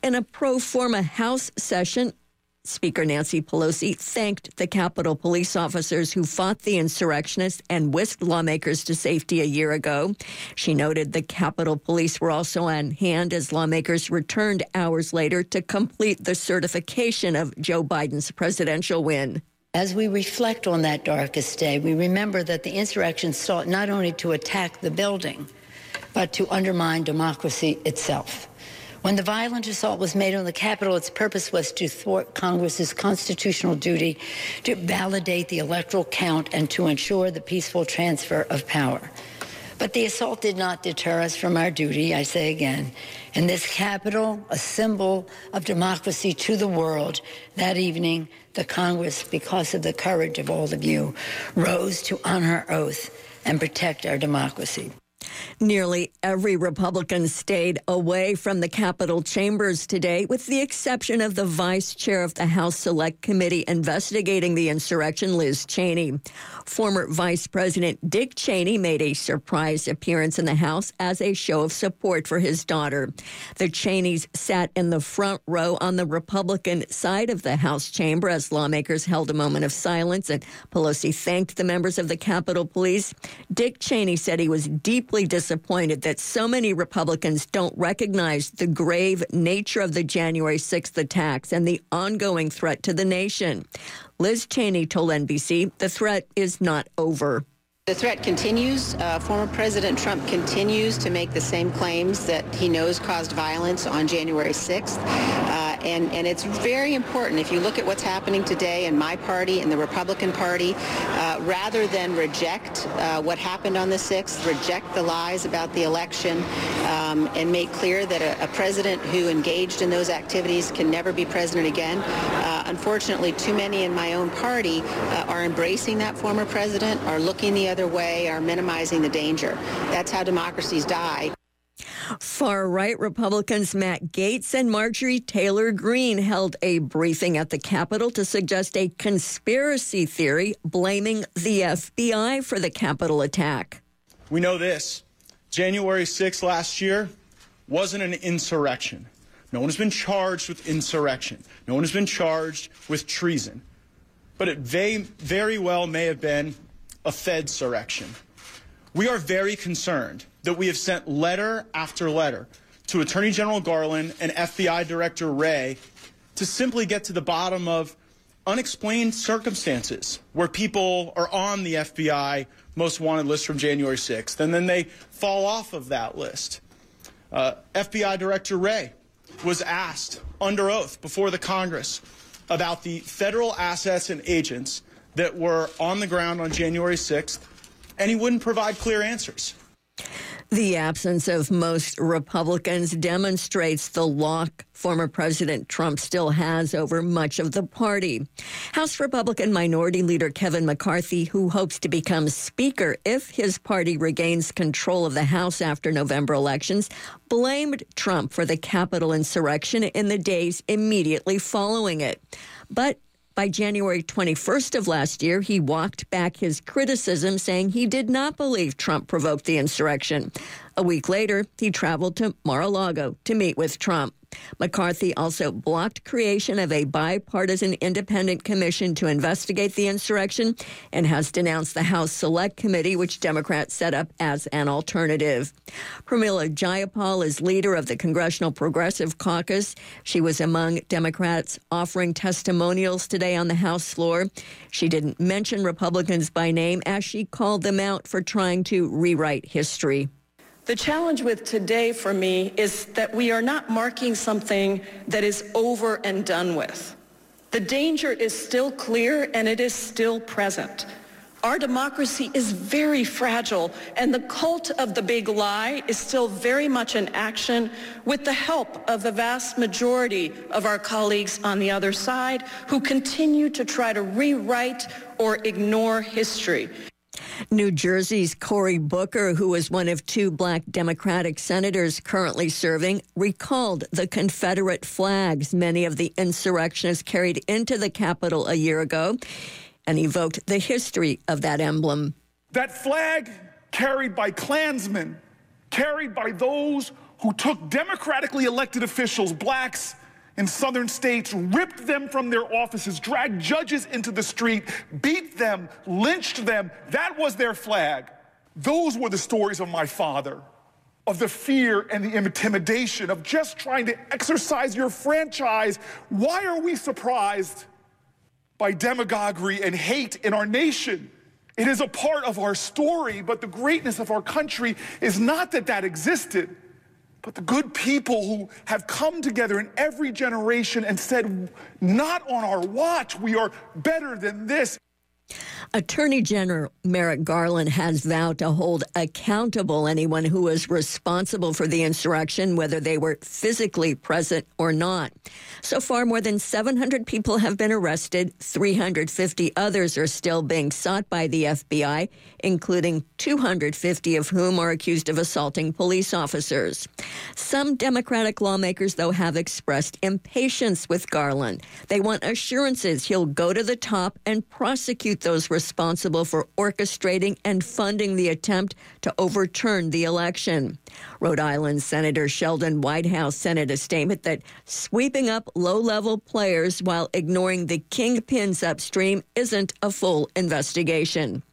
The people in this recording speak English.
In a pro forma House session, Speaker Nancy Pelosi thanked the Capitol police officers who fought the insurrectionists and whisked lawmakers to safety a year ago. She noted the Capitol police were also on hand as lawmakers returned hours later to complete the certification of Joe Biden's presidential win. As we reflect on that darkest day, we remember that the insurrection sought not only to attack the building, but to undermine democracy itself. When the violent assault was made on the Capitol, its purpose was to thwart Congress's constitutional duty to validate the electoral count and to ensure the peaceful transfer of power. But the assault did not deter us from our duty, I say again. In this Capitol, a symbol of democracy to the world, that evening, the Congress, because of the courage of all of you, rose to honor our oath and protect our democracy. Nearly every Republican stayed away from the Capitol chambers today, with the exception of the vice chair of the House Select Committee investigating the insurrection, Liz Cheney. Former Vice President Dick Cheney made a surprise appearance in the House as a show of support for his daughter. The Cheneys sat in the front row on the Republican side of the House chamber as lawmakers held a moment of silence, and Pelosi thanked the members of the Capitol Police. Dick Cheney said he was deeply disappointed that so many Republicans don't recognize the grave nature of the January 6th attacks and the ongoing threat to the nation. Liz Cheney told NBC the threat is not over. The threat continues. Former President Trump continues to make the same claims that he knows caused violence on January 6th. And it's very important, if you look at what's happening today in my party and the Republican Party, rather than reject what happened on the 6th, reject the lies about the election, and make clear that a president who engaged in those activities can never be president again. Unfortunately, too many in my own party are embracing that former president, are looking the other way, are minimizing the danger. That's how democracies die. Far-right Republicans Matt Gaetz and Marjorie Taylor Greene held a briefing at the Capitol to suggest a conspiracy theory blaming the FBI for the Capitol attack. We know this. January 6th last year wasn't an insurrection. No one has been charged with insurrection. No one has been charged with treason. But it very well may have been a Fedsurrection. We are very concerned that we have sent letter after letter to Attorney General Garland and FBI Director Wray to simply get to the bottom of unexplained circumstances where people are on the FBI most wanted list from January 6th, and then they fall off of that list. FBI Director Wray was asked under oath before the Congress about the federal assets and agents that were on the ground on January 6th, and he wouldn't provide clear answers. The absence of most Republicans demonstrates the lock former President Trump still has over much of the party. House Republican Minority Leader Kevin McCarthy, who hopes to become Speaker if his party regains control of the House after November elections, blamed Trump for the Capitol insurrection in the days immediately following it. But by January 21st of last year, he walked back his criticism, saying he did not believe Trump provoked the insurrection. A week later, he traveled to Mar-a-Lago to meet with Trump. McCarthy also blocked creation of a bipartisan independent commission to investigate the insurrection and has denounced the House Select Committee, which Democrats set up as an alternative. Pramila Jayapal is leader of the Congressional Progressive Caucus. She was among Democrats offering testimonials today on the House floor. She didn't mention Republicans by name as she called them out for trying to rewrite history. The challenge with today for me is that we are not marking something that is over and done with. The danger is still clear and it is still present. Our democracy is very fragile, and the cult of the big lie is still very much in action with the help of the vast majority of our colleagues on the other side who continue to try to rewrite or ignore history. New Jersey's Cory Booker, who was one of two black Democratic senators currently serving, recalled the Confederate flags many of the insurrectionists carried into the Capitol a year ago and evoked the history of that emblem. That flag carried by Klansmen, carried by those who took democratically elected officials, blacks in southern states, ripped them from their offices, dragged judges into the street, beat them, lynched them. That was their flag. Those were the stories of my father, of the fear and the intimidation, of just trying to exercise your franchise. Why are we surprised by demagoguery and hate in our nation? It is a part of our story, but the greatness of our country is not that that existed, but the good people who have come together in every generation and said, not on our watch, we are better than this. Attorney General Merrick Garland has vowed to hold accountable anyone who was responsible for the insurrection, whether they were physically present or not. So far, more than 700 people have been arrested. 350 others are still being sought by the FBI, including 250 of whom are accused of assaulting police officers. Some Democratic lawmakers, though, have expressed impatience with Garland. They want assurances he'll go to the top and prosecute those responsible for orchestrating and funding the attempt to overturn the election. Rhode Island Senator Sheldon Whitehouse sent a statement that sweeping up low-level players while ignoring the kingpins upstream isn't a full investigation.